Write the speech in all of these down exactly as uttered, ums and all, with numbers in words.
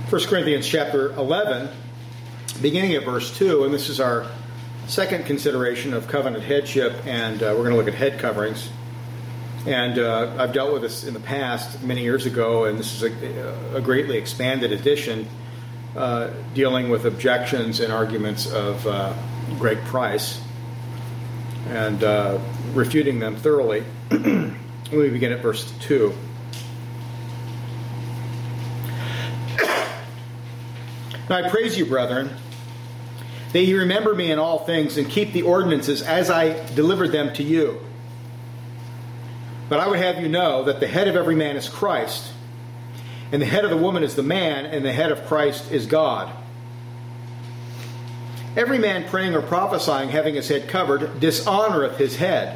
First Corinthians chapter eleven, beginning at verse two, and this is our second consideration of covenant headship, and uh, we're going to look at head coverings. And uh, I've dealt with this in the past, many years ago, and this is a, a greatly expanded edition uh, dealing with objections and arguments of uh, Greg Price and uh, refuting them thoroughly. Let me begin at verse two. Now I praise you, brethren, that ye remember me in all things and keep the ordinances as I delivered them to you. But I would have you know that the head of every man is Christ, and the head of the woman is the man, and the head of Christ is God. Every man praying or prophesying, having his head covered, dishonoureth his head.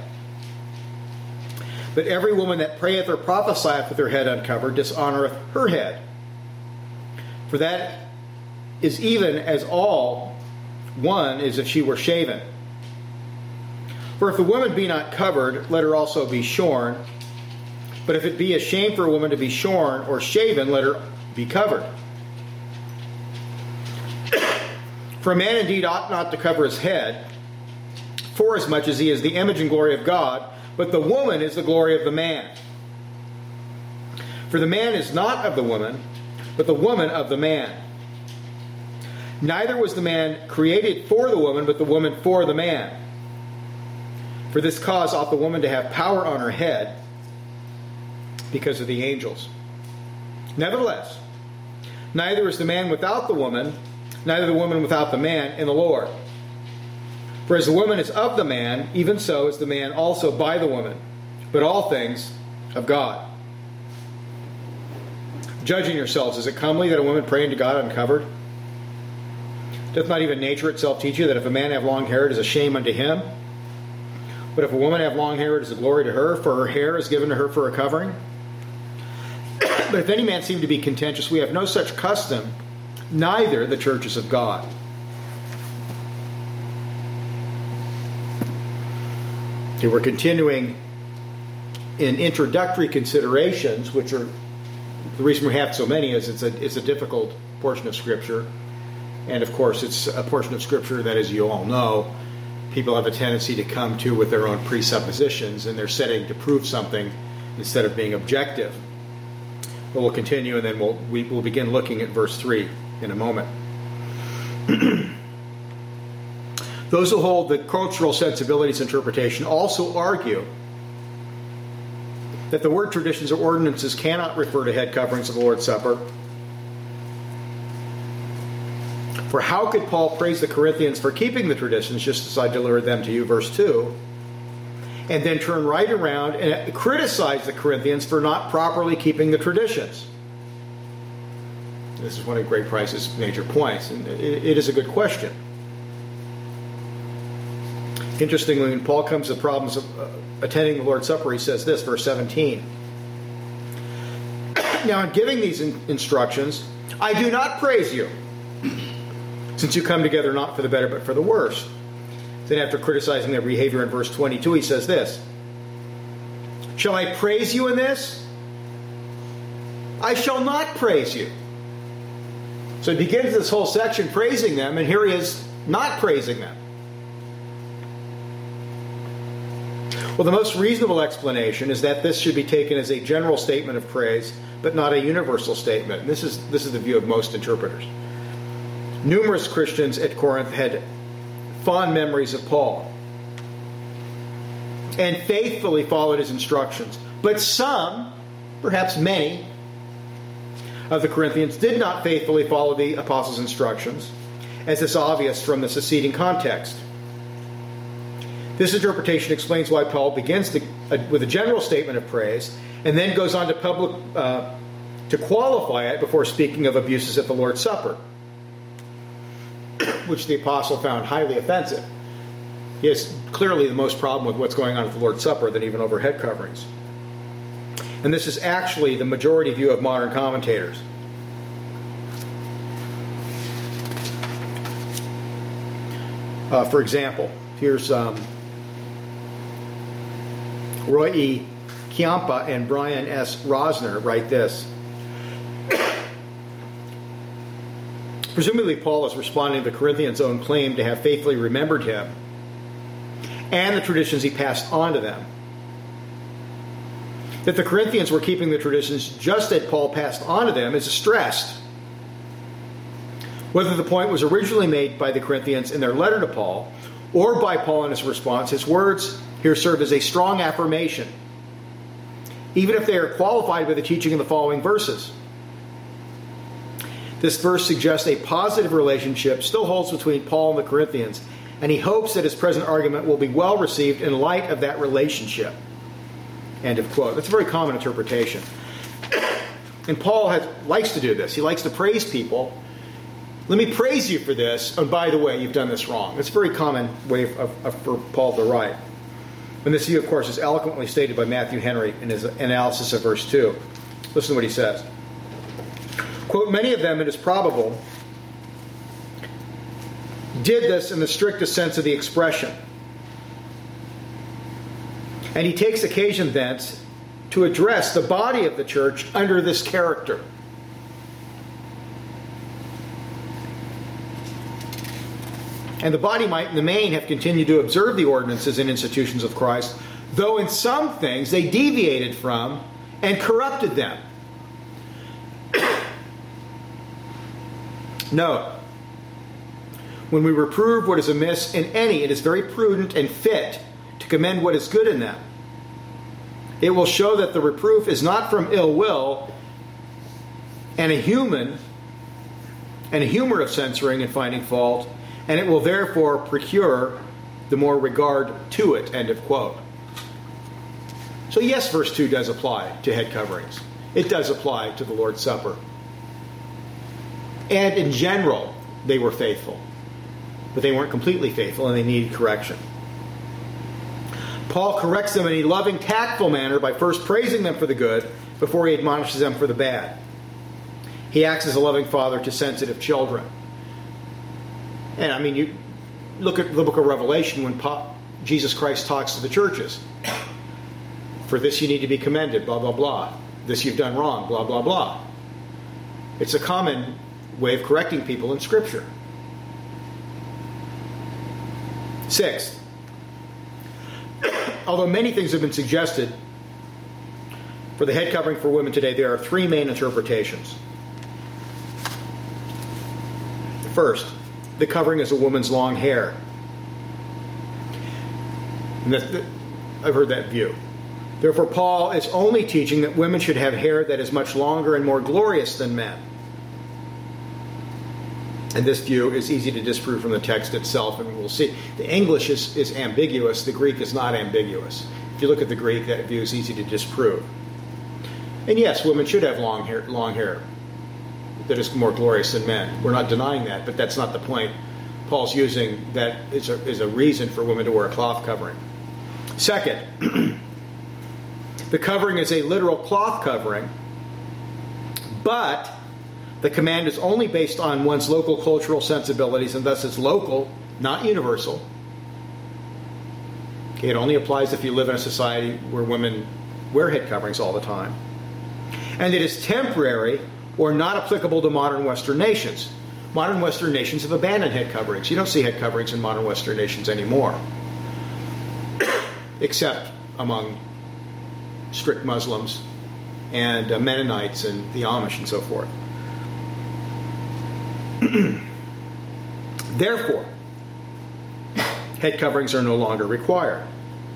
But every woman that prayeth or prophesieth with her head uncovered, dishonoureth her head. For that is even as all one is if she were shaven. For if the woman be not covered, let her also be shorn. But if it be a shame for a woman to be shorn or shaven, let her be covered. For a man indeed ought not to cover his head, forasmuch as he is the image and glory of God, but the woman is the glory of the man. For the man is not of the woman, but the woman of the man. Neither was the man created for the woman, but the woman for the man. For this cause ought the woman to have power on her head, because of the angels. Nevertheless, neither is the man without the woman, neither the woman without the man in the Lord. For as the woman is of the man, even so is the man also by the woman, but all things of God. Judging yourselves, is it comely that a woman pray unto God uncovered? Doth not even nature itself teach you that if a man have long hair, it is a shame unto him? But if a woman have long hair, it is a glory to her, for her hair is given to her for a covering. But if any man seem to be contentious, we have no such custom, neither the churches of God. Okay, we're continuing in introductory considerations, which are, the reason we have so many is it's a, it's a difficult portion of Scripture. And of course, it's a portion of Scripture that, as you all know, people have a tendency to come to with their own presuppositions, and they're setting to prove something instead of being objective. But we'll continue, and then we'll we, we'll begin looking at verse three in a moment. Those who hold the cultural sensibilities interpretation also argue that the word traditions or ordinances cannot refer to head coverings of the Lord's Supper. For how could Paul praise the Corinthians for keeping the traditions, just as I delivered them to you, verse two, and then turn right around and criticize the Corinthians for not properly keeping the traditions? This is one of Greg Price's major points, and it, it is a good question. Interestingly, when Paul comes to problems of uh, attending the Lord's Supper, he says this, verse seventeen. Now, in giving these in- instructions, I do not praise you, since you come together not for the better, but for the worse. Then after criticizing their behavior in verse twenty-two, he says this. Shall I praise you in this? I shall not praise you. So he begins this whole section praising them, and here he is not praising them. Well, the most reasonable explanation is that this should be taken as a general statement of praise, but not a universal statement. And this is, this is the view of most interpreters. Numerous Christians at Corinth had fond memories of Paul and faithfully followed his instructions. But some, perhaps many, of the Corinthians did not faithfully follow the apostles' instructions, as is obvious from the succeeding context. This interpretation explains why Paul begins to, uh, with a general statement of praise and then goes on to public uh, to qualify it before speaking of abuses at the Lord's Supper, which the apostle found highly offensive. He has clearly the most problem with what's going on at the Lord's Supper than even over head coverings. And this is actually the majority view of modern commentators. Uh, for example, here's um, Roy E. Chiampa and Brian S. Rosner write this. Presumably Paul is responding to the Corinthians' own claim to have faithfully remembered him and the traditions he passed on to them. That the Corinthians were keeping the traditions just as Paul passed on to them is stressed. Whether the point was originally made by the Corinthians in their letter to Paul or by Paul in his response, his words here serve as a strong affirmation, even if they are qualified by the teaching in the following verses. This verse suggests a positive relationship still holds between Paul and the Corinthians, and he hopes that his present argument will be well received in light of that relationship. End of quote. That's a very common interpretation. And Paul has, likes to do this. He likes to praise people. Let me praise you for this. And by the way, you've done this wrong. It's a very common way of, of, for Paul to write. And this view, of course, is eloquently stated by Matthew Henry in his analysis of verse two. Listen to what he says. Quote, many of them, it is probable, did this in the strictest sense of the expression. And he takes occasion thence to address the body of the church under this character. And the body might in the main have continued to observe the ordinances and institutions of Christ, though in some things they deviated from and corrupted them. Note, when we reprove what is amiss in any, it is very prudent and fit to commend what is good in them. It will show that the reproof is not from ill will and a human and a humor of censoring and finding fault, and it will therefore procure the more regard to it. End of quote. So yes, verse two does apply to head coverings. It does apply to the Lord's Supper. And in general, they were faithful. But they weren't completely faithful and they needed correction. Paul corrects them in a loving, tactful manner by first praising them for the good before he admonishes them for the bad. He acts as a loving father to sensitive children. And I mean, you look at the book of Revelation when Paul, Jesus Christ talks to the churches. For this you need to be commended, blah, blah, blah. This you've done wrong, blah, blah, blah. It's a common way of correcting people in Scripture. Sixth, although many things have been suggested for the head covering for women today, there are three main interpretations. First, the covering is a woman's long hair. And that, that, I've heard that view. Therefore, Paul is only teaching that women should have hair that is much longer and more glorious than men. And this view is easy to disprove from the text itself, and we'll see. The English is, is ambiguous. The Greek is not ambiguous. If you look at the Greek, that view is easy to disprove. And yes, women should have long hair, long hair that is more glorious than men. We're not denying that, but that's not the point. Paul's using that as a, as a reason for women to wear a cloth covering. Second, the covering is a literal cloth covering, but the command is only based on one's local cultural sensibilities, and thus is local, not universal. Okay, it only applies if you live in a society where women wear head coverings all the time. And it is temporary or not applicable to modern Western nations. Modern Western nations have abandoned head coverings. You don't see head coverings in modern Western nations anymore, except among strict Muslims and uh, Mennonites and the Amish and so forth. Therefore, head coverings are no longer required.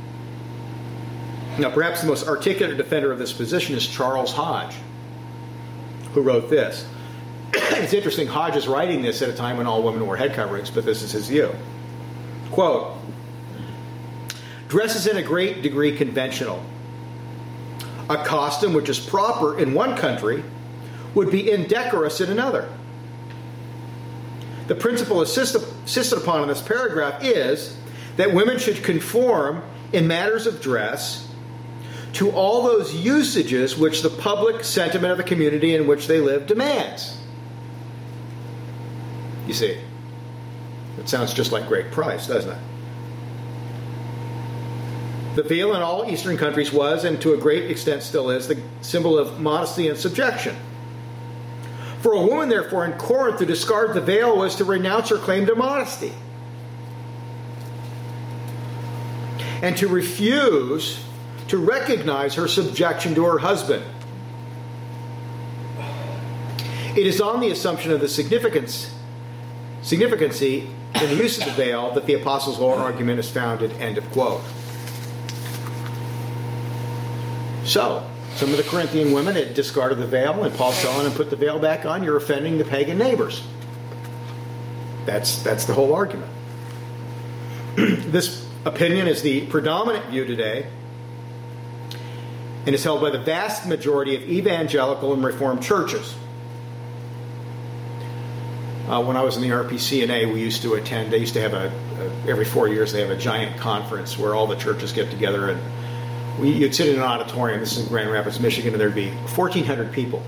Now, perhaps the most articulate defender of this position is Charles Hodge, who wrote this. It's interesting, Hodge is writing this at a time when all women wore head coverings, but this is his view. Quote, dress is in a great degree conventional. A costume which is proper in one country would be indecorous in another. The principle insisted upon in this paragraph is that women should conform in matters of dress to all those usages which the public sentiment of the community in which they live demands. You see, it sounds just like Great Price, doesn't it? The veil in all Eastern countries was, and to a great extent still is, the symbol of modesty and subjection. For a woman, therefore, in Corinth to discard the veil was to renounce her claim to modesty, and to refuse to recognize her subjection to her husband. It is on the assumption of the significance, significancy in the use of the veil that the Apostles' whole argument is founded. End of quote. So, some of the Corinthian women had discarded the veil, and Paul's telling them, put the veil back on, you're offending the pagan neighbors. That's, that's the whole argument. This opinion is the predominant view today, and is held by the vast majority of evangelical and Reformed churches. Uh, when I was in the R P C N A, we used to attend, they used to have a, a, every four years they have a giant conference where all the churches get together, and we, you'd sit in an auditorium, this is in Grand Rapids, Michigan, and there'd be fourteen hundred people.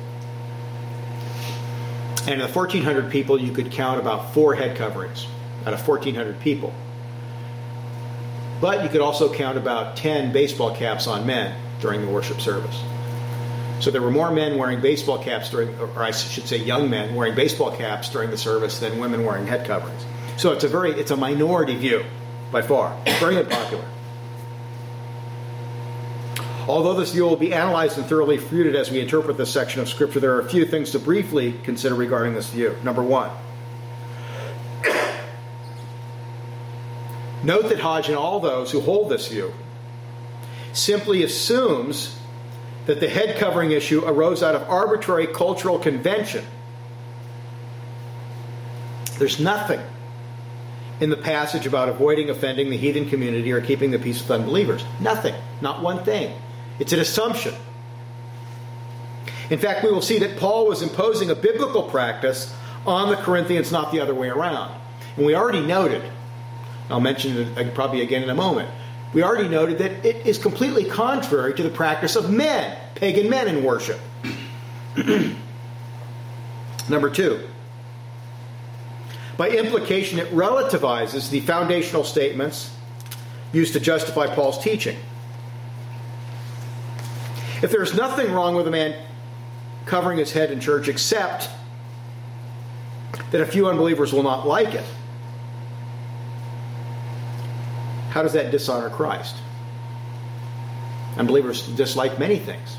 And of the fourteen hundred people, you could count about four head coverings out of fourteen hundred people. But you could also count about ten baseball caps on men during the worship service. So there were more men wearing baseball caps during, or I should say young men wearing baseball caps during the service than women wearing head coverings. So it's a very, it's a minority view by far. It's very unpopular. Although this view will be analyzed and thoroughly refuted as we interpret this section of Scripture, there are a few things to briefly consider regarding this view. Number one, note that Hodge and all those who hold this view simply assumes that the head covering issue arose out of arbitrary cultural convention. There's nothing in the passage about avoiding offending the heathen community or keeping the peace with unbelievers. Nothing. Not one thing. It's an assumption. In fact, we will see that Paul was imposing a biblical practice on the Corinthians, not the other way around. And we already noted, I'll mention it probably again in a moment, we already noted that it is completely contrary to the practice of men, pagan men in worship. Number two, by implication, it relativizes the foundational statements used to justify Paul's teaching. If there's nothing wrong with a man covering his head in church except that a few unbelievers will not like it, how does that dishonor Christ? Unbelievers dislike many things.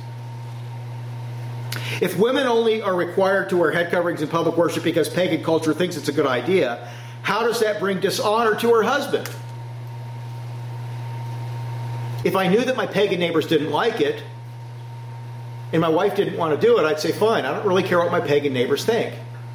If women only are required to wear head coverings in public worship because pagan culture thinks it's a good idea, how does that bring dishonor to her husband? If I knew that my pagan neighbors didn't like it, and my wife didn't want to do it, I'd say, fine, I don't really care what my pagan neighbors think.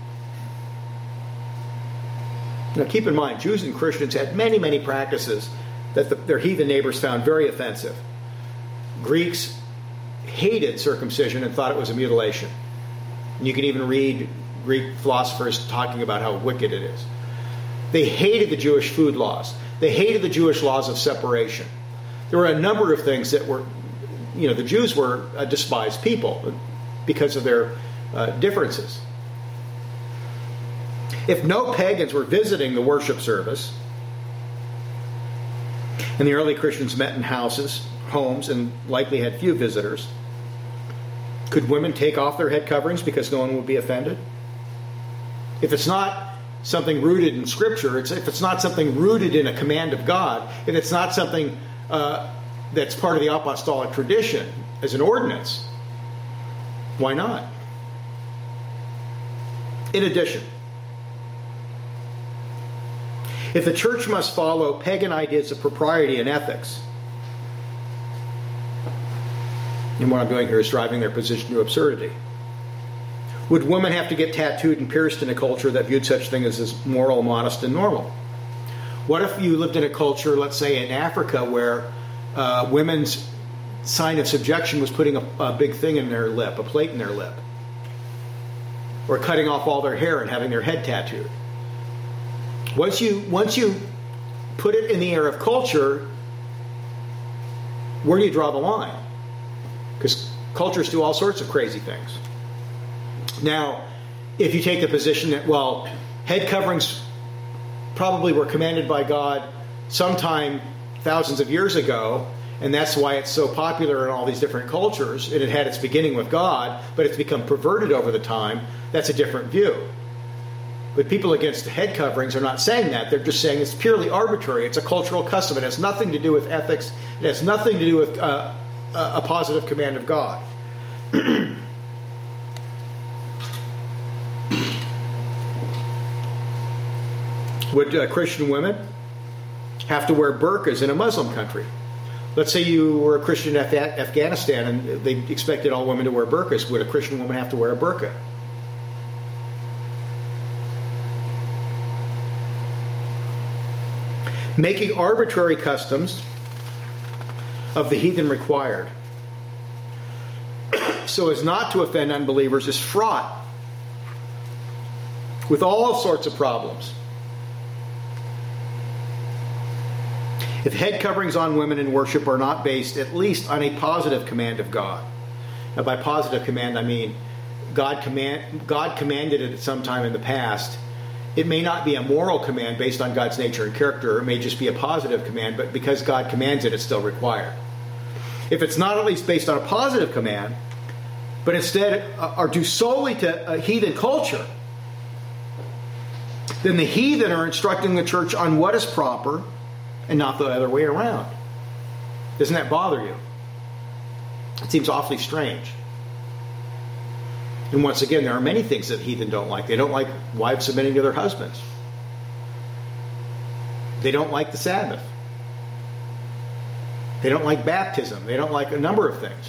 Now keep in mind, Jews and Christians had many, many practices that the, their heathen neighbors found very offensive. Greeks hated circumcision and thought it was a mutilation. And you can even read Greek philosophers talking about how wicked it is. They hated the Jewish food laws. They hated the Jewish laws of separation. There were a number of things that were, you know, the Jews were a despised people because of their uh, differences. If no pagans were visiting the worship service, and the early Christians met in houses, homes, and likely had few visitors, could women take off their head coverings because no one would be offended? If it's not something rooted in Scripture, it's, if it's not something rooted in a command of God, if it's not something uh, that's part of the apostolic tradition as an ordinance, why not? In addition, if the church must follow pagan ideas of propriety and ethics, and what I'm doing here is driving their position to absurdity, would women have to get tattooed and pierced in a culture that viewed such things as moral, modest, and normal? What if you lived in a culture, let's say in Africa, where uh, women's sign of subjection was putting a, a big thing in their lip, a plate in their lip, or cutting off all their hair and having their head tattooed? Once you once you put it in the air of culture, where do you draw the line? Because cultures do all sorts of crazy things. Now, if you take the position that, well, head coverings probably were commanded by God sometime thousands of years ago, And that's why it's so popular in all these different cultures. And it had its beginning with God, but it's become perverted over the time. That's a different view. But people against head coverings are not saying that. They're just saying it's purely arbitrary. It's a cultural custom. It has nothing to do with ethics. It has nothing to do with uh, a positive command of God. Would uh, Christian women have to wear burqas in a Muslim country? Let's say you were a Christian in Af- Afghanistan and they expected all women to wear burqas. Would a Christian woman have to wear a burqa? Making arbitrary customs of the heathen required so as not to offend unbelievers is fraught with all sorts of problems. If head coverings on women in worship are not based at least on a positive command of God. Now by positive command I mean God command God commanded it at some time in the past. It may not be a moral command based on God's nature and character. It may just be a positive command, but because God commands it, it's still required. If it's not at least based on a positive command, but instead are due solely to a heathen culture, then the heathen are instructing the church on what is proper and not the other way around. Doesn't that bother you? It seems awfully strange. And once again, there are many things that heathen don't like. They don't like wives submitting to their husbands. They don't like the Sabbath. They don't like baptism. They don't like a number of things.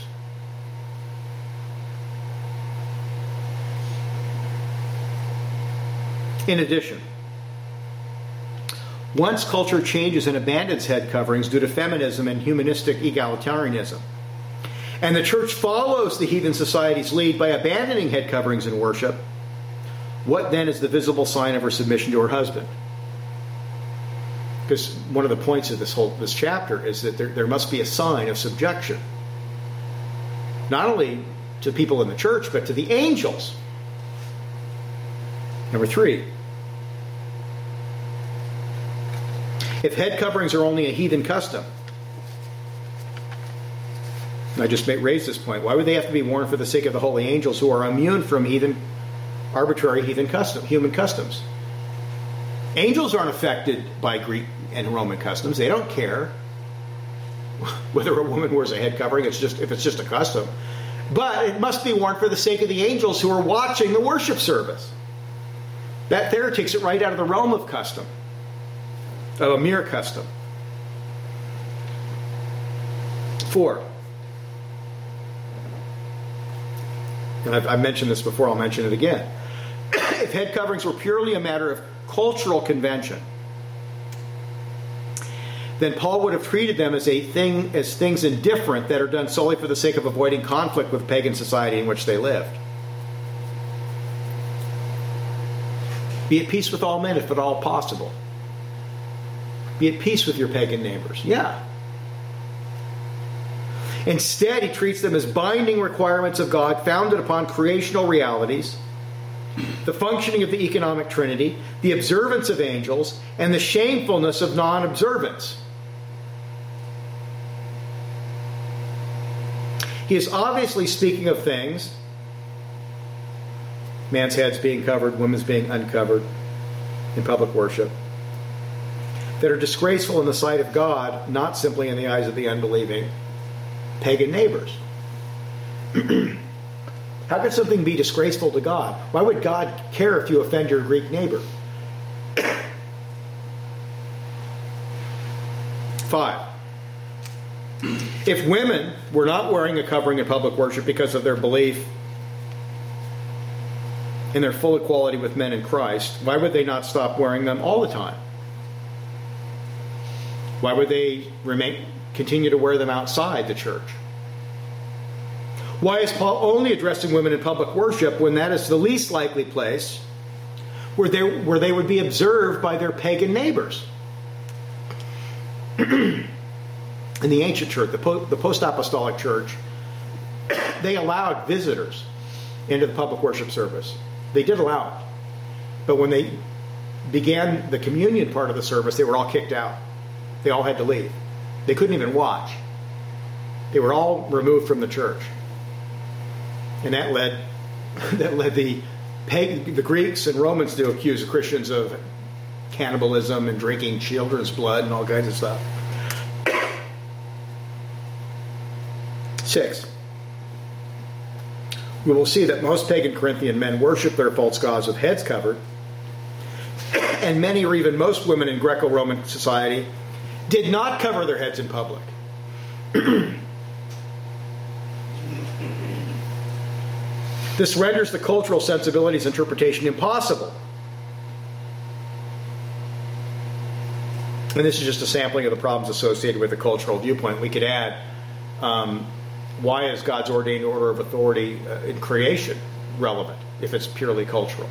In addition, once culture changes and abandons head coverings due to feminism and humanistic egalitarianism, and the church follows the heathen society's lead by abandoning head coverings in worship, what then is the visible sign of her submission to her husband? Because one of the points of this whole this chapter is that there, there must be a sign of subjection. Not only to people in the church, but to the angels. Number three, if head coverings are only a heathen custom, and I just raised this point, why would they have to be worn for the sake of the holy angels who are immune from heathen, arbitrary heathen custom, human customs? Angels aren't affected by Greek and Roman customs. They don't care whether a woman wears a head covering. It's just if it's just a custom. But it must be worn for the sake of the angels who are watching the worship service. That there takes it right out of the realm of custom, of a mere custom. Four. And I've, I've mentioned this before, I'll mention it again. If head coverings were purely a matter of cultural convention, then Paul would have treated them as a thing, as things indifferent that are done solely for the sake of avoiding conflict with pagan society in which they lived. Be at peace with all men, if at all possible. Be at peace with your pagan neighbors. Yeah. Instead, he treats them as binding requirements of God founded upon creational realities, the functioning of the economic trinity, the observance of angels, and the shamefulness of non-observance. He is obviously speaking of things, man's heads being covered, women's being uncovered in public worship, that are disgraceful in the sight of God, not simply in the eyes of the unbelieving pagan neighbors. How could something be disgraceful to God? Why would God care if you offend your Greek neighbor? Five. If women were not wearing a covering in public worship because of their belief in their full equality with men in Christ, why would they not stop wearing them all the time? Why would they remain, continue to wear them outside the church? Why is Paul only addressing women in public worship when that is the least likely place where they, where they would be observed by their pagan neighbors? In the ancient church, the, po- the post-apostolic church, they allowed visitors into the public worship service. They did allow it. But when they began the communion part of the service, they were all kicked out. They all had to leave. They couldn't even watch. They were all removed from the church. And that led that led the pagan, the Greeks and Romans to accuse the Christians of cannibalism and drinking children's blood and all kinds of stuff. Six. We will see that most pagan Corinthian men worship their false gods with heads covered, and many or even most women in Greco-Roman society did not cover their heads in public. This renders the cultural sensibilities interpretation impossible. And this is just a sampling of the problems associated with the cultural viewpoint. We could add, um, why is God's ordained order of authority uh, in creation relevant if it's purely cultural?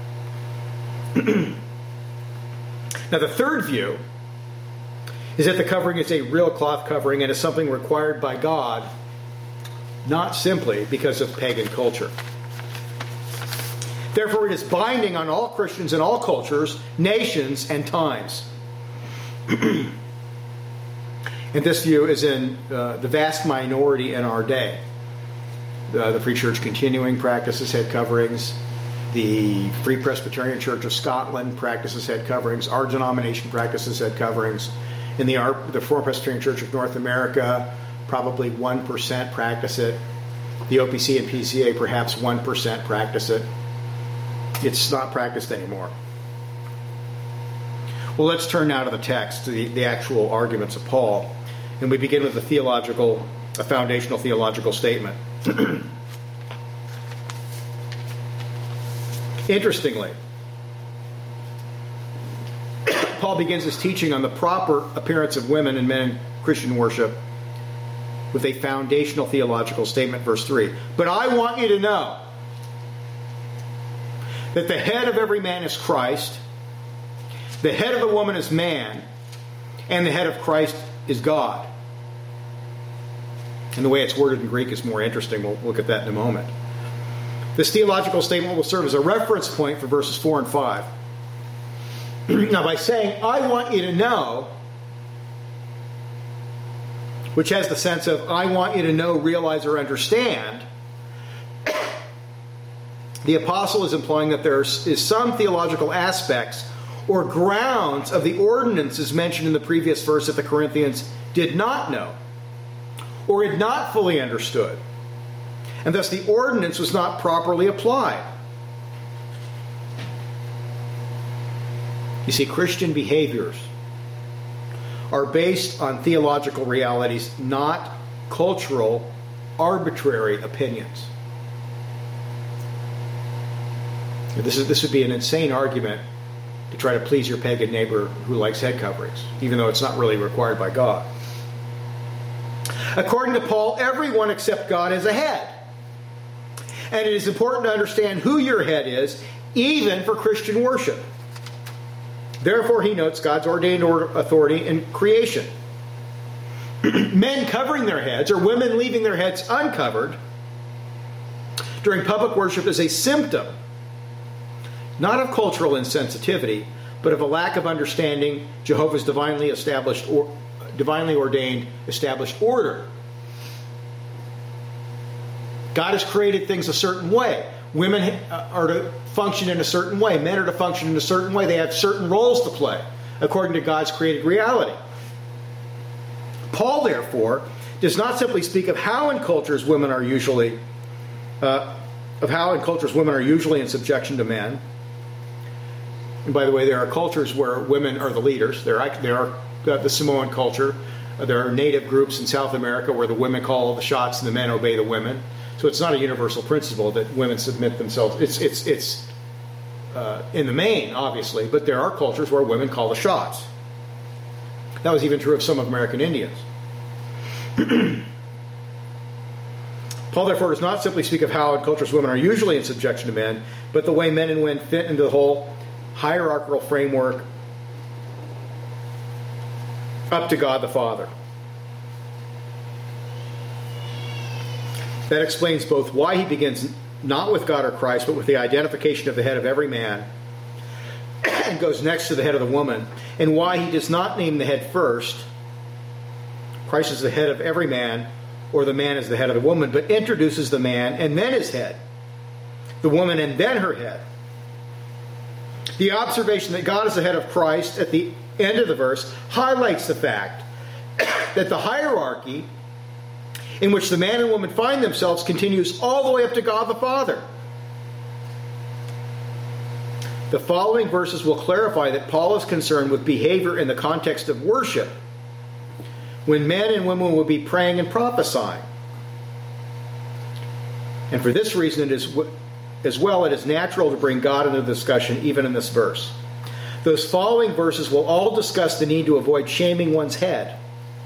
Now, the third view is that the covering is a real cloth covering and is something required by God, not simply because of pagan culture. Therefore, it is binding on all Christians in all cultures, nations, and times. And this view is in uh, the vast minority in our day. Uh, the Free Church Continuing practices head coverings. The Free Presbyterian Church of Scotland practices head coverings. Our denomination practices head coverings. In the, our, the Reformed Presbyterian Church of North America, probably one percent practice it. The O P C and P C A, perhaps one percent practice it. It's not practiced anymore. Well, let's turn now to the text, to the, the actual arguments of Paul. And we begin with a theological, a foundational theological statement. Interestingly, Paul begins his teaching on the proper appearance of women and men in Christian worship with a foundational theological statement, verse three. But I want you to know that the head of every man is Christ, the head of the woman is man, and the head of Christ is God. And the way it's worded in Greek is more interesting. We'll look at that in a moment. This theological statement will serve as a reference point for verses four and five. Now, by saying, I want you to know, which has the sense of, I want you to know, realize, or understand, the apostle is implying that there is some theological aspects or grounds of the ordinances mentioned in the previous verse that the Corinthians did not know or had not fully understood. And thus the ordinance was not properly applied. You see, Christian behaviors are based on theological realities, not cultural, arbitrary opinions. This is this would be an insane argument to try to please your pagan neighbor who likes head coverings, even though it's not really required by God. According to Paul, everyone except God is a head. And it is important to understand who your head is, even for Christian worship. Therefore, he notes God's ordained authority in creation. Men covering their heads or women leaving their heads uncovered during public worship is a symptom not of cultural insensitivity, but of a lack of understanding Jehovah's divinely established or divinely ordained established order. God has created things a certain way. Women are to function in a certain way. Men are to function in a certain way. They have certain roles to play according to God's created reality. Paul, therefore, does not simply speak of how in cultures women are usually uh, of how in cultures women are usually in subjection to men. And by the way, there are cultures where women are the leaders. There are, there are uh, the Samoan culture. Uh, there are native groups in South America where the women call the shots and the men obey the women. So it's not a universal principle that women submit themselves. It's it's it's uh, in the main, obviously, but there are cultures where women call the shots. That was even true of some American Indians. Paul, therefore, does not simply speak of how in cultures women are usually in subjection to men, but the way men and women fit into the whole hierarchical framework up to God the Father. That explains both why he begins not with God or Christ, but with the identification of the head of every man, and goes next to the head of the woman, and why he does not name the head first. Christ is the head of every man, or the man is the head of the woman, but introduces the man and then his head, the woman and then her head. The observation that God is the head of Christ at the end of the verse highlights the fact that the hierarchy in which the man and woman find themselves continues all the way up to God the Father. The following verses will clarify that Paul is concerned with behavior in the context of worship, when men and women will be praying and prophesying. And for this reason, it is as well, it is natural to bring God into the discussion, even in this verse. Those following verses will all discuss the need to avoid shaming one's head.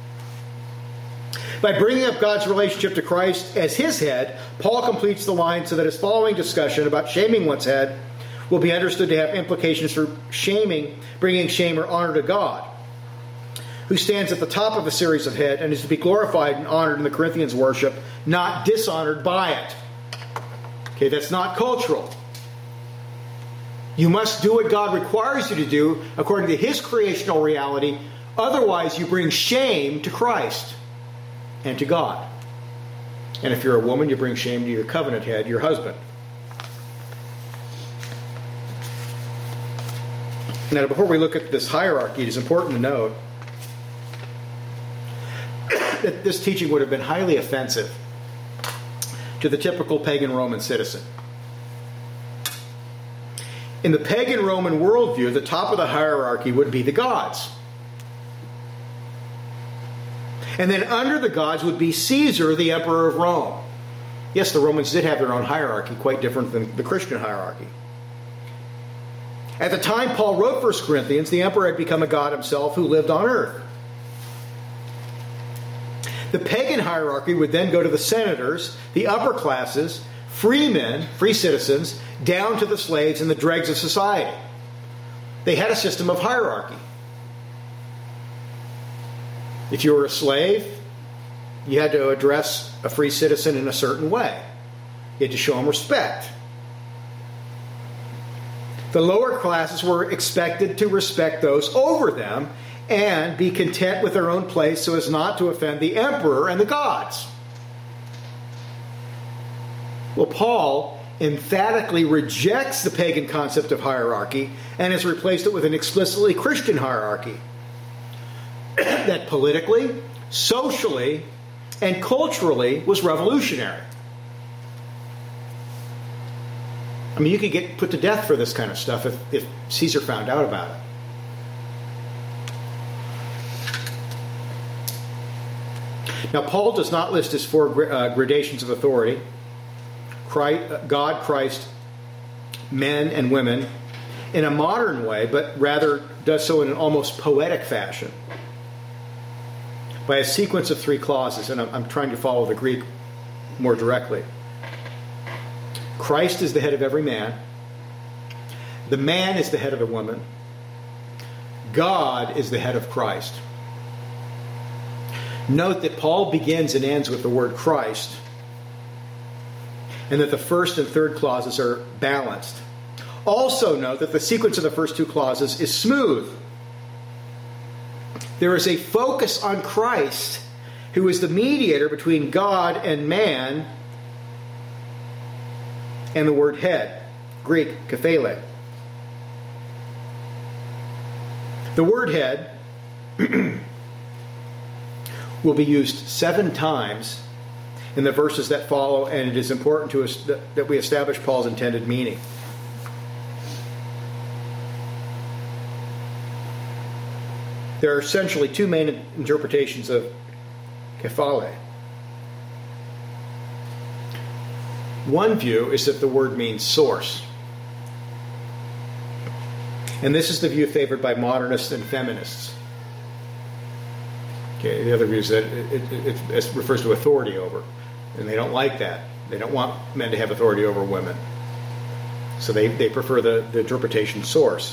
By bringing up God's relationship to Christ as his head, Paul completes the line so that his following discussion about shaming one's head will be understood to have implications for shaming, bringing shame or honor to God, who stands at the top of a series of head and is to be glorified and honored in the Corinthians' worship, not dishonored by it. Okay, that's not cultural. You must do what God requires you to do according to his creational reality. Otherwise, you bring shame to Christ and to God. And if you're a woman, you bring shame to your covenant head, your husband. Now, before we look at this hierarchy, it is important to note that this teaching would have been highly offensive to the typical pagan Roman citizen. In the pagan Roman worldview, the top of the hierarchy would be the gods. And then under the gods would be Caesar, the emperor of Rome. Yes, the Romans did have their own hierarchy, quite different than the Christian hierarchy. At the time Paul wrote First Corinthians, the emperor had become a god himself who lived on earth. The pagan hierarchy would then go to the senators, the upper classes, free men, free citizens, down to the slaves and the dregs of society. They had a system of hierarchy. If you were a slave, you had to address a free citizen in a certain way. You had to show him respect. The lower classes were expected to respect those over them and be content with their own place so as not to offend the emperor and the gods. Well, Paul emphatically rejects the pagan concept of hierarchy and has replaced it with an explicitly Christian hierarchy that politically, socially, and culturally was revolutionary. I mean, you could get put to death for this kind of stuff if, if Caesar found out about it. Now, Paul does not list his four uh, gradations of authority: Christ, God, Christ, men, and women, in a modern way, but rather does so in an almost poetic fashion by a sequence of three clauses, and I'm, I'm trying to follow the Greek more directly. Christ is the head of every man. The man is the head of the woman. God is the head of Christ. Note that Paul begins and ends with the word Christ, and that the first and third clauses are balanced. Also note that the sequence of the first two clauses is smooth. There is a focus on Christ, who is the mediator between God and man, and the word head, Greek, kephale. The word head will be used seven times in the verses that follow, and it is important to us that we establish Paul's intended meaning. There are essentially two main interpretations of kephale. One view is that the word means source. And this is the view favored by modernists and feminists. Okay, the other view is that it, it, it, it refers to authority over. And they don't like that. They don't want men to have authority over women. So they, they prefer the, the interpretation source.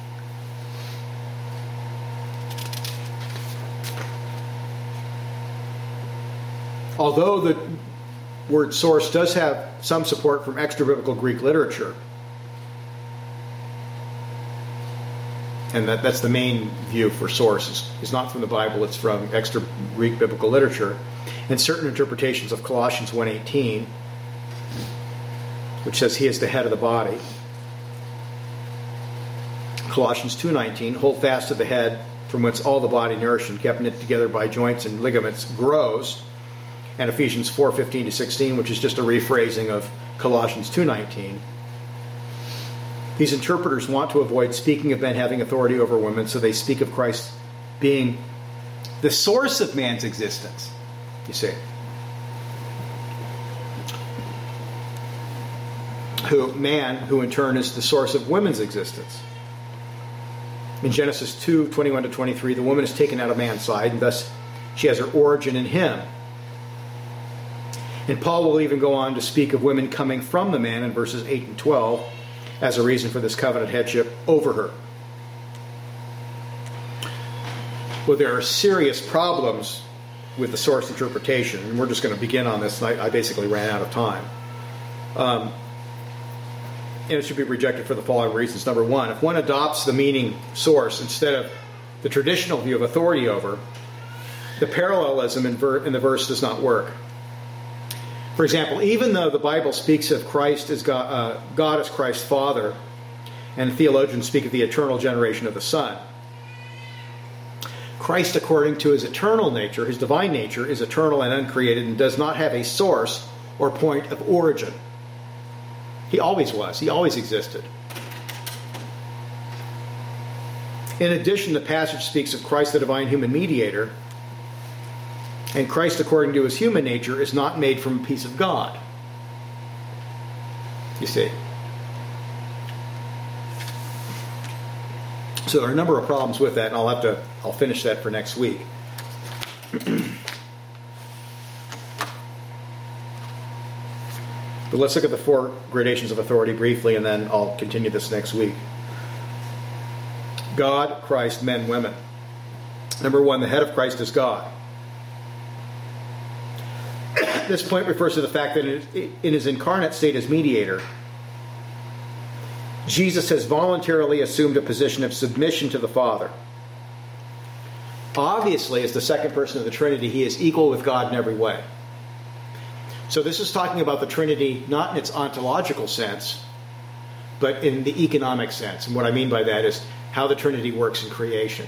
Although the word source does have some support from extra-biblical Greek literature, and that, that's the main view for source, is not from the Bible, it's from extra Greek biblical literature. and certain interpretations of Colossians one eighteen, which says he is the head of the body. Colossians two nineteen, hold fast to the head, from whence all the body nourished and kept knit together by joints and ligaments grows. And Ephesians four fifteen to sixteen, which is just a rephrasing of Colossians two nineteen. These interpreters want to avoid speaking of men having authority over women, so they speak of Christ being the source of man's existence, you see. Who, man, who in turn is the source of women's existence. In Genesis two twenty-one to twenty-three, the woman is taken out of man's side, and thus she has her origin in him. And Paul will even go on to speak of women coming from the man in verses eight and twelve as a reason for this covenant headship over her. Well, there are serious problems with the source interpretation, and we're just going to begin on this. I, I basically ran out of time. Um, and it should be rejected for the following reasons. Number one, if one adopts the meaning source instead of the traditional view of authority over, the parallelism in, ver- in the verse does not work. For example, even though the Bible speaks of Christ as God, uh, God as Christ's Father, and theologians speak of the eternal generation of the Son, Christ, according to his eternal nature, his divine nature, is eternal and uncreated and does not have a source or point of origin. He always was. He always existed. In addition, the passage speaks of Christ, the divine human mediator, and Christ, according to his human nature, is not made from a piece of God. You see. So there are a number of problems with that, and I'll have to I'll finish that for next week. But let's look at the four gradations of authority briefly, and then I'll continue this next week. God, Christ, men, women. Number one, the head of Christ is God. This point refers to the fact that in his incarnate state as mediator, Jesus has voluntarily assumed a position of submission to the Father. Obviously, as the second person of the Trinity, he is equal with God in every way. So this is talking about the Trinity not in its ontological sense, but in the economic sense. And what I mean by that is how the Trinity works in creation.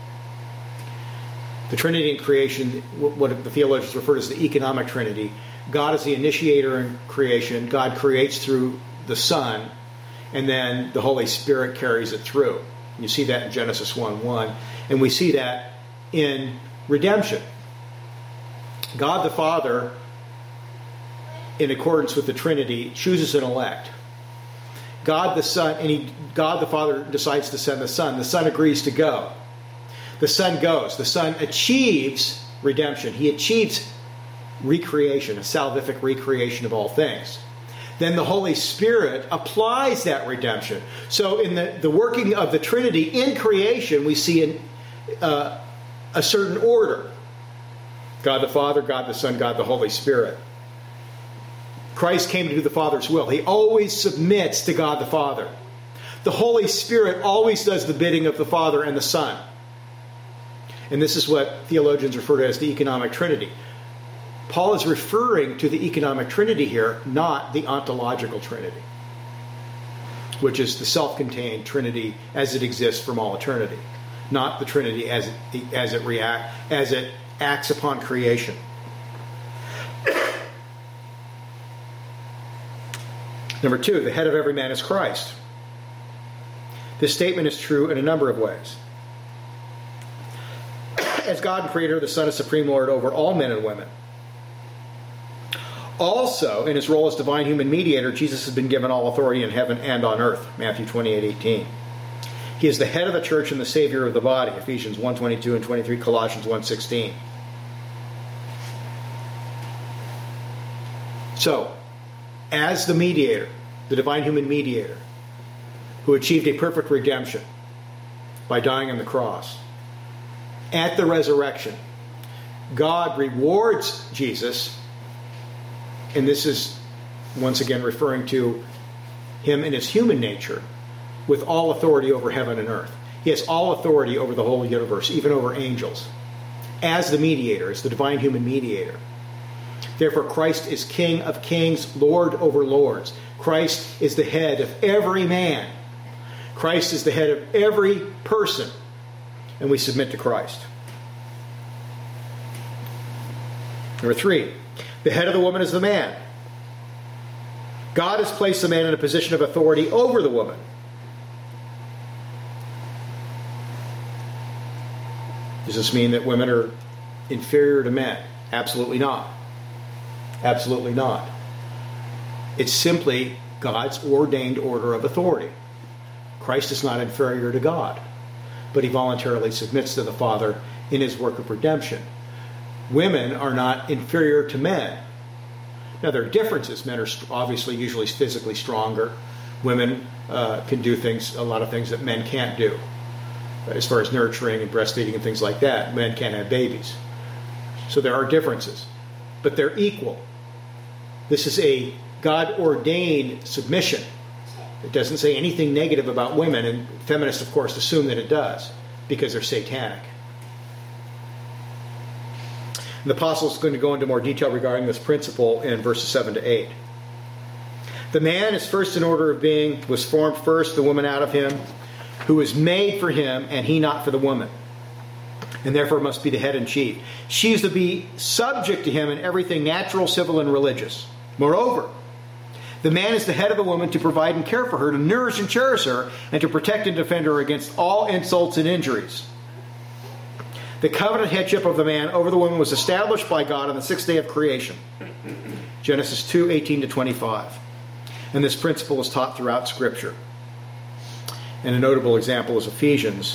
The Trinity in creation, what the theologians refer to as the economic Trinity. God is the initiator in creation. God creates through the Son, and then the Holy Spirit carries it through. You see that in Genesis one one. And we see that in redemption. God the Father, in accordance with the Trinity, chooses an elect. God the Son, and he, God the Father decides to send the Son. The Son agrees to go. The Son goes. The Son achieves redemption. He achieves recreation, a salvific recreation of all things. Then the Holy Spirit applies that redemption. So in the, the working of the Trinity in creation, we see an, uh, a certain order. God the Father, God the Son, God the Holy Spirit. Christ came to do the Father's will. He always submits to God the Father. The Holy Spirit always does the bidding of the Father and the Son. And this is what theologians refer to as the economic Trinity. Paul is referring to the economic Trinity here, not the ontological Trinity, which is the self-contained Trinity as it exists from all eternity, not the Trinity as it, as it react as it acts upon creation. Number two, the head of every man is Christ. This statement is true in a number of ways. As God and Creator, the Son is Supreme Lord over all men and women. Also, in his role as divine human mediator, Jesus has been given all authority in heaven and on earth. Matthew twenty-eight eighteen. He is the head of the church and the Savior of the body. Ephesians one twenty-two and twenty-three, Colossians one sixteen. So, as the mediator, the divine human mediator, who achieved a perfect redemption by dying on the cross, at the resurrection, God rewards Jesus, and this is once again referring to him in his human nature, with all authority over heaven and earth. He has all authority over the whole universe, even over angels, as the mediator, as the divine human mediator. Therefore, Christ is King of kings, Lord over lords. Christ is the head of every man. Christ is the head of every person. And we submit to Christ. Number three, the head of the woman is the man. God has placed the man in a position of authority over the woman. Does this mean that women are inferior to men? Absolutely not. Absolutely not. It's simply God's ordained order of authority. Christ is not inferior to God, but he voluntarily submits to the Father in his work of redemption. Women are not inferior to men. Now, there are differences. Men are obviously usually physically stronger. Women uh, can do things, a lot of things that men can't do. As far as nurturing and breastfeeding and things like that, men can't have babies. So there are differences, but they're equal. This is a God-ordained submission. It doesn't say anything negative about women, and feminists, of course, assume that it does because they're satanic. And the apostle is going to go into more detail regarding this principle in verses seven to eight. The man is first in order of being, was formed first, the woman out of him, who is made for him, and he not for the woman, and therefore must be the head and chief. She is to be subject to him in everything natural, civil, and religious. Moreover, the man is the head of the woman to provide and care for her, to nourish and cherish her, and to protect and defend her against all insults and injuries. The covenant headship of the man over the woman was established by God on the sixth day of creation. Genesis two, eighteen to twenty-five. And this principle is taught throughout Scripture. And a notable example is Ephesians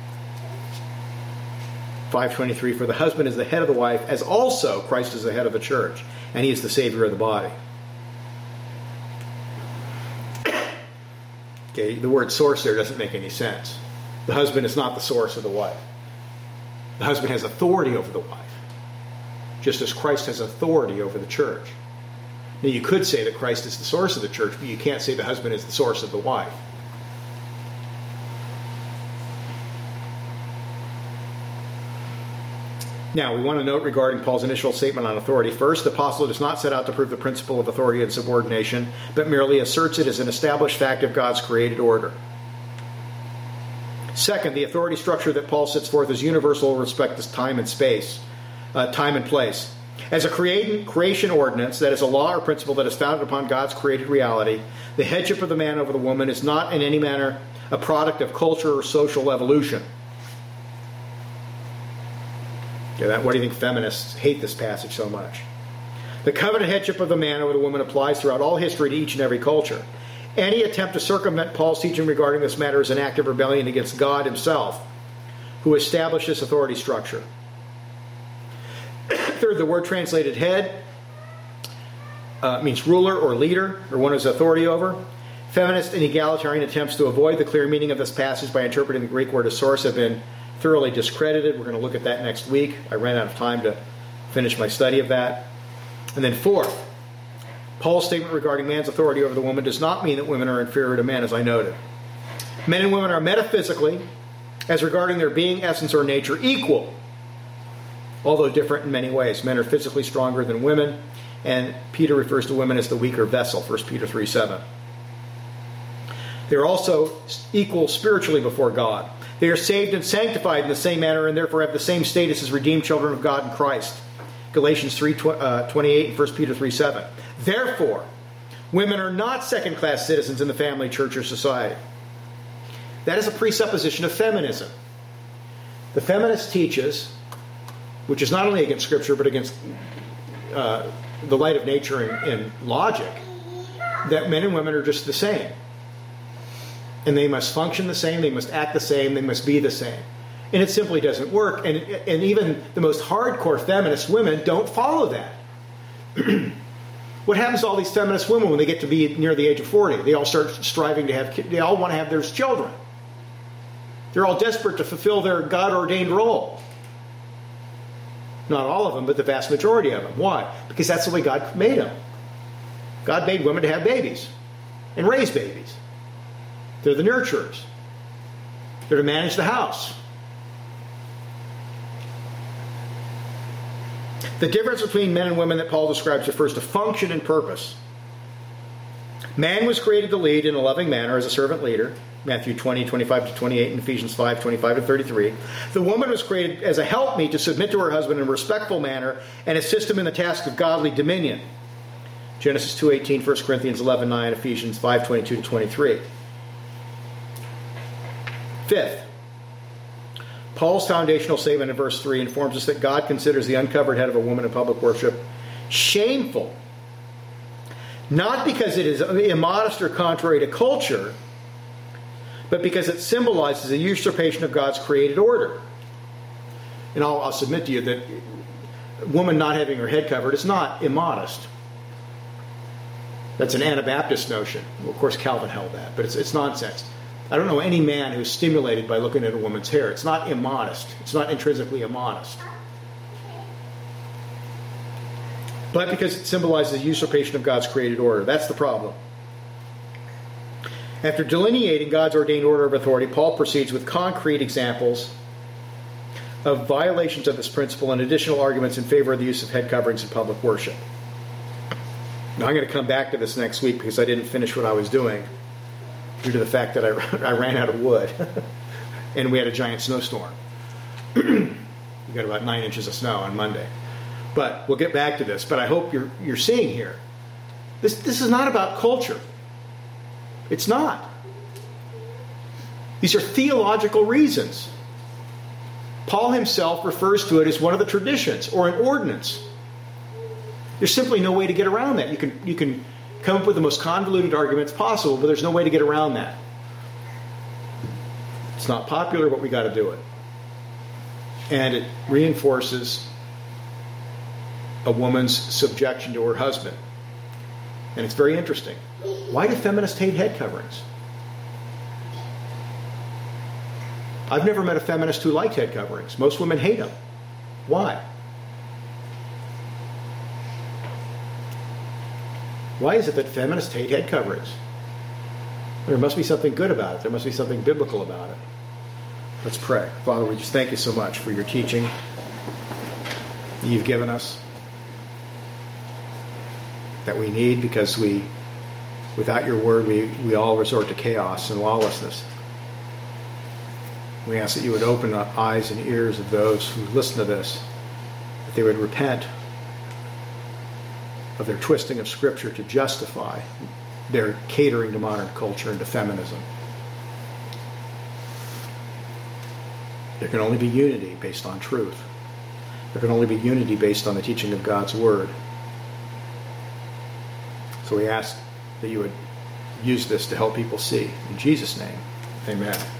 five twenty-three. For the husband is the head of the wife, as also Christ is the head of the church, and he is the Savior of the body. Okay, the word source there doesn't make any sense. The husband is not the source of the wife. The husband has authority over the wife, just as Christ has authority over the church. Now, you could say that Christ is the source of the church, but you can't say the husband is the source of the wife. Now, we want to note regarding Paul's initial statement on authority. First, the apostle does not set out to prove the principle of authority and subordination, but merely asserts it as an established fact of God's created order. Second, the authority structure that Paul sets forth is universal with respect to time and space, uh, time and place. As a create, creation ordinance, that is a law or principle that is founded upon God's created reality, the headship of the man over the woman is not in any manner a product of culture or social evolution. Okay, that, why do you think feminists hate this passage so much? The covenant headship of the man over the woman applies throughout all history to each and every culture. Any attempt to circumvent Paul's teaching regarding this matter is an act of rebellion against God himself, who established this authority structure. Third, the word translated head uh, means ruler or leader, or one who has authority over. Feminist and egalitarian attempts to avoid the clear meaning of this passage by interpreting the Greek word as source have been thoroughly discredited. We're going to look at that next week. I ran out of time to finish my study of that. And then fourth, Paul's statement regarding man's authority over the woman does not mean that women are inferior to men, as I noted. Men and women are metaphysically, as regarding their being, essence, or nature, equal, although different in many ways. Men are physically stronger than women, and Peter refers to women as the weaker vessel, First Peter three seven. They are also equal spiritually before God. They are saved and sanctified in the same manner, and therefore have the same status as redeemed children of God in Christ. Galatians three twenty-eight and First Peter three seven. Therefore, women are not second-class citizens in the family, church, or society. That is a presupposition of feminism. The feminist teaches, which is not only against Scripture, but against uh, the light of nature and, and logic, that men and women are just the same. And they must function the same, they must act the same, they must be the same. And it simply doesn't work. And, and even the most hardcore feminist women don't follow that. What happens to all these feminist women when they get to be near the age of forty? They all start striving to have, they all want to have their children. They're all desperate to fulfill their God-ordained role. Not all of them, but the vast majority of them. Why? Because that's the way God made them. God made women to have babies and raise babies. They're the nurturers. They're to manage the house. The difference between men and women that Paul describes refers to function and purpose. Man was created to lead in a loving manner as a servant leader, Matthew twenty, twenty-five to twenty-eight, and Ephesians five, twenty-five to thirty-three. The woman was created as a helpmeet to submit to her husband in a respectful manner and assist him in the task of godly dominion, Genesis two eighteen, First Corinthians eleven nine, Ephesians five twenty-two to twenty-three. Fifth, Paul's foundational statement in verse three informs us that God considers the uncovered head of a woman in public worship shameful, not because it is immodest or contrary to culture, but because it symbolizes a usurpation of God's created order. And I'll, I'll submit to you that a woman not having her head covered is not immodest. That's an Anabaptist notion. Well, of course, Calvin held that, but it's, it's nonsense. I don't know any man who's stimulated by looking at a woman's hair. It's not immodest. It's not intrinsically immodest. But because it symbolizes the usurpation of God's created order. That's the problem. After delineating God's ordained order of authority, Paul proceeds with concrete examples of violations of this principle and additional arguments in favor of the use of head coverings in public worship. Now, I'm going to come back to this next week because I didn't finish what I was doing due to the fact that I, I ran out of wood and we had a giant snowstorm. We got about nine inches of snow on Monday. But we'll get back to this. But I hope you're you're seeing here. This this is not about culture. It's not. These are theological reasons. Paul himself refers to it as one of the traditions or an ordinance. There's simply no way to get around that. You can you can come up with the most convoluted arguments possible, but there's no way to get around that. It's not popular, but we got to do it. And it reinforces a woman's subjection to her husband. And it's very interesting. Why do feminists hate head coverings? I've never met a feminist who liked head coverings. Most women hate them. Why? Why is it that feminists hate head coverings? There must be something good about it. There must be something biblical about it. Let's pray. Father, we just thank you so much for your teaching that you've given us, that we need, because we, without your word, we, we all resort to chaos and lawlessness. We ask that you would open the eyes and ears of those who listen to this, that they would repent of their twisting of Scripture to justify their catering to modern culture and to feminism. There can only be unity based on truth. There can only be unity based on the teaching of God's Word. So we ask that you would use this to help people see. In Jesus' name, amen.